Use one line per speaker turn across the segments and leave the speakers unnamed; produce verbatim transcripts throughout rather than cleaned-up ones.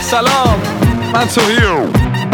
سلام من توهیم.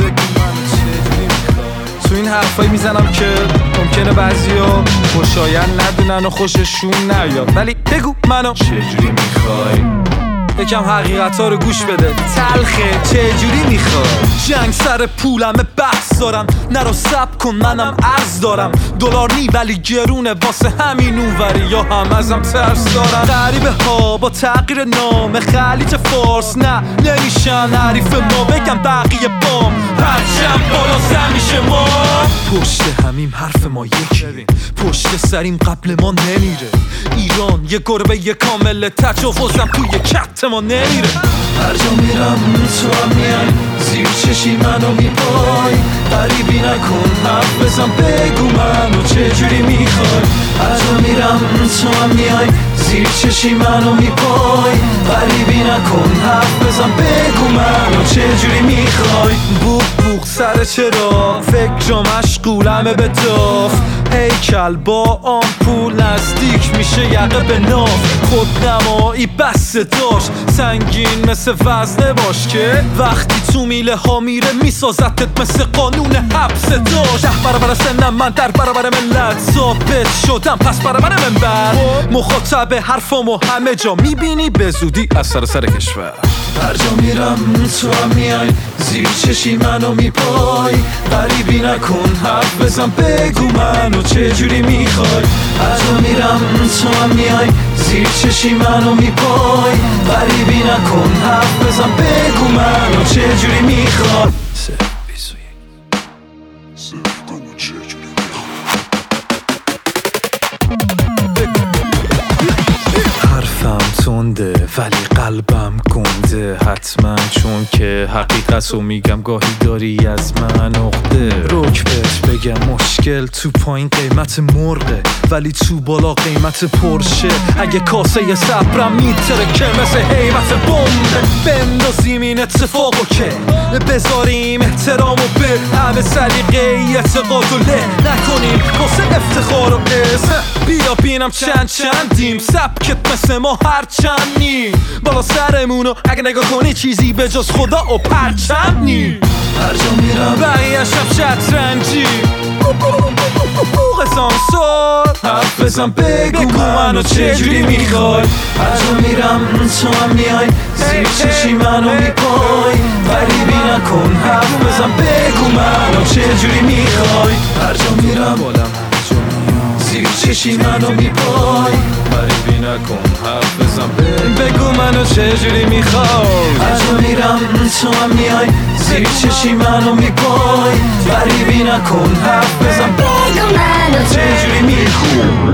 تو این حرفایی میزنم که ممکنه بعضیا خوشایند ندونن و خوششون نیاد، ولی بگو منو چجوری میخوای؟ یکم حقیقت ها رو گوش بده، تلخه چجوری میخوای؟ جنگ سر پولمه بحث دارم، نرو سب کن منم عرض دارم. دلار نی ولی گرونه واسه همین اونوری، یا هم ازم ترس دارم. غریبه ها با تغییر نام خلیج فارس نه نمیشن حریف ما، بگم بقیه بام هرچند بالا سر میشه ما. پشت همیم حرف ما یکی، پشت سریم قبل ما نمیره. ایران یه گربه یه کامله، تجاوزم توی کت ما نمیره.
هر جا میرم تو هم میای، زیر چشی منو میپای. غریبی نکن حرف بزن بگو منو چجوری میخوای. هر جا میرم تو هم میای، زیر چشی منو میپای. غریبی نکن حرف بزن بگو منو چجوری میخوای.
بوق بوق سر چرا فکر مشغولمه به داف، هیکل با آمپول نزدیک میشه یقه به ناف. خودنمایی بسته داشت سنگین مثل وزنه باش که وقتی تو میله ها میره میسازتت مثل قانون حبس داشت. ده برابر سنم من در برابر ملت ثابت شدم، پس برابر منبر مخاطب حرفامو همه جا میبینی به زودی از سر سر کشور.
هر جا میرم تو هم میای، زیر چشی منو میپای. غریبی نکن حرف بزن بگو منو چجوری میخوای. هر جا میرم تو هم میای، زیر چشی منو میپای. غریبی نکن حرف بزن بگو منو چجوری میخوای.
حرفم تنده ولی قلبم گنده، حتما چون که حقیقت رو میگم گاهی داری از من عقده. رک بهت بگم مشکل تو پایین قیمت مرغه، ولی تو بالا قیمت پرشه. اگه کاسه صبرم میتره که مثل حیمت بمبه، بندازیم این اتفاقو که بذاریم احترامو به همه سلیقه اعتقاد و له نکنیم واسه افتخار و اسم. بیا بینم چند چندیم سبکت مثل ما هر چند نیم بالا سرمونو، اگه نگاه کنی چیزی به جز خدا و پرچم نیم.
هر جا میرم
بقیه شب شطرنجی بوق سانسور
حرف بزن بگو منو چجوری میخوای. هر جا میرم تو هم میای، زیر چشی منو میپای. غریبی نکن حرف بزن بگو منو چجوری میخوای. هر جا میرم زیر چشی منو میپای.
غریبی نکن حرف بزن بگو منو چجوری میخوای.
هر جا میرم تو هم میای، زیر چشی منو میپای. غریبی نکن حرف بزن بگو منو چجوری میخوای.